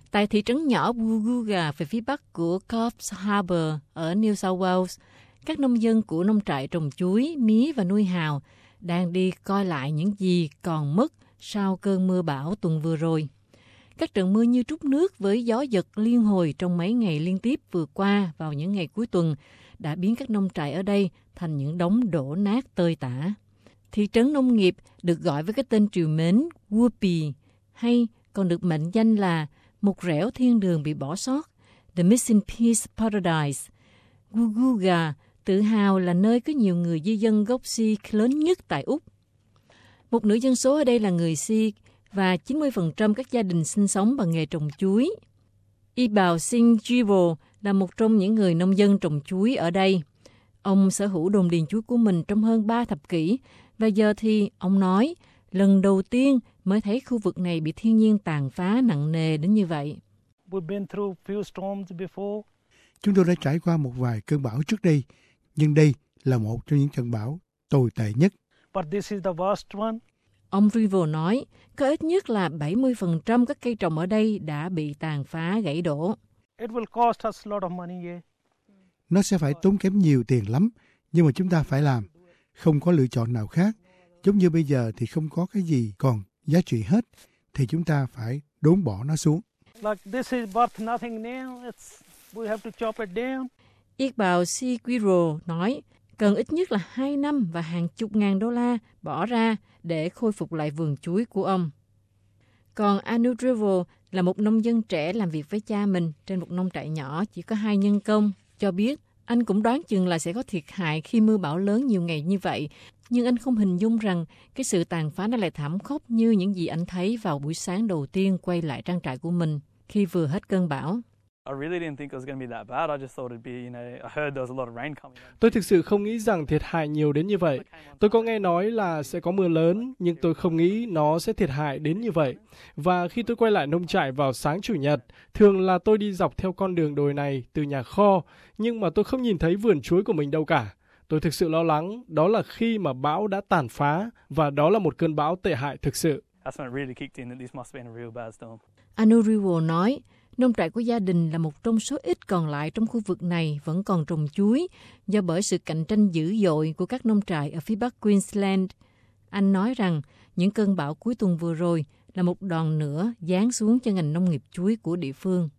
Tại thị trấn nhỏ Woolgoolga về phía bắc của Coffs Harbour ở New South Wales, các nông dân của nông trại trồng chuối, mía và nuôi hào đang đi coi lại những gì còn mất sau cơn mưa bão tuần vừa rồi. Các trận mưa như trút nước với gió giật liên hồi trong mấy ngày liên tiếp vừa qua vào những ngày cuối tuần đã biến các nông trại ở đây thành những đống đổ nát tơi tả. Thị trấn nông nghiệp được gọi với cái tên trìu mến Whoopi, hay còn được mệnh danh là một rẻo thiên đường bị bỏ sót, The Missing Piece Paradise. Woolgoolga tự hào là nơi có nhiều người di dân gốc Sikh lớn nhất tại Úc. Một nửa dân số ở đây là người Sikh và 90% các gia đình sinh sống bằng nghề trồng chuối. Ibal Singh Jibo là một trong những người nông dân trồng chuối ở đây. Ông sở hữu đồn điền chuối của mình trong hơn 3 thập kỷ và giờ thì ông nói lần đầu tiên mới thấy khu vực này bị thiên nhiên tàn phá nặng nề đến như vậy. Chúng tôi đã trải qua một vài cơn bão trước đây, nhưng đây là một trong những trận bão tồi tệ nhất. Ông Rivo nói, có ít nhất là 70% các cây trồng ở đây đã bị tàn phá gãy đổ. Nó sẽ phải tốn kém nhiều tiền lắm, nhưng mà chúng ta phải làm. Không có lựa chọn nào khác. Giống như bây giờ thì không có cái gì còn giá trị hết, thì chúng ta phải đốn bỏ nó xuống. Iqbal Siquiro nói, cần ít nhất là 2 năm và hàng chục ngàn đô la bỏ ra để khôi phục lại vườn chuối của ông. Còn Anu Drivel là một nông dân trẻ làm việc với cha mình trên một nông trại nhỏ chỉ có 2 nhân công, cho biết anh cũng đoán chừng là sẽ có thiệt hại khi mưa bão lớn nhiều ngày như vậy, nhưng anh không hình dung rằng cái sự tàn phá nó lại thảm khốc như những gì anh thấy vào buổi sáng đầu tiên quay lại trang trại của mình khi vừa hết cơn bão. Tôi thực sự không nghĩ rằng thiệt hại nhiều đến như vậy. Tôi có nghe nói là sẽ có mưa lớn, nhưng tôi không nghĩ nó sẽ thiệt hại đến như vậy. Và khi tôi quay lại nông trại vào sáng Chủ nhật, thường là tôi đi dọc theo con đường đồi này từ nhà kho, nhưng mà tôi không nhìn thấy vườn chuối của mình đâu cả. Tôi thực sự lo lắng, đó là khi mà bão đã tàn phá, và đó là một cơn bão tệ hại thực sự. Anu Riwo nói, nông trại của gia đình là một trong số ít còn lại trong khu vực này vẫn còn trồng chuối do bởi sự cạnh tranh dữ dội của các nông trại ở phía bắc Queensland. Anh nói rằng những cơn bão cuối tuần vừa rồi là một đòn nữa giáng xuống cho ngành nông nghiệp chuối của địa phương.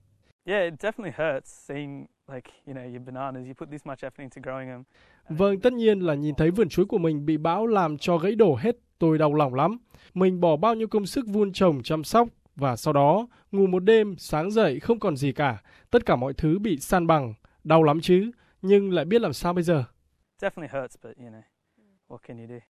Vâng, tất nhiên là nhìn thấy vườn chuối của mình bị bão làm cho gãy đổ hết, tôi đau lòng lắm. Mình bỏ bao nhiêu công sức vun trồng chăm sóc, và sau đó, ngủ một đêm, sáng dậy không còn gì cả. Tất cả mọi thứ bị san bằng. Đau lắm chứ, nhưng lại biết làm sao bây giờ.